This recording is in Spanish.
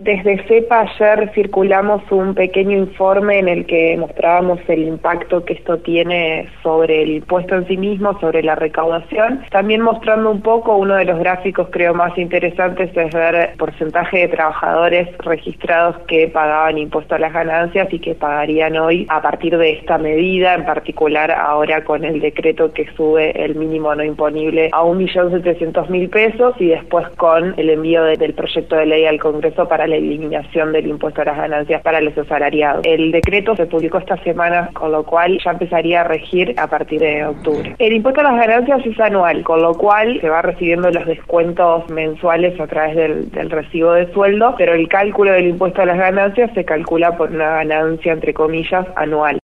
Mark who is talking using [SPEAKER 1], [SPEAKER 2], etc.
[SPEAKER 1] Desde CEPA ayer circulamos un pequeño informe en el que mostrábamos el impacto que esto tiene sobre el impuesto en sí mismo, sobre la recaudación. También mostrando un poco, uno de los gráficos creo más interesantes es ver el porcentaje de trabajadores registrados que pagaban impuesto a las ganancias y que pagarían hoy a partir de esta medida, en particular ahora con el decreto que sube el mínimo no imponible a 1.700.000 pesos y después con el envío del proyecto de ley al Congreso para la eliminación del impuesto a las ganancias para los asalariados. El decreto se publicó esta semana, con lo cual ya empezaría a regir a partir de octubre. El impuesto a las ganancias es anual, con lo cual se va recibiendo los descuentos mensuales a través del recibo de sueldo, pero el cálculo del impuesto a las ganancias se calcula por una ganancia, entre comillas, anual.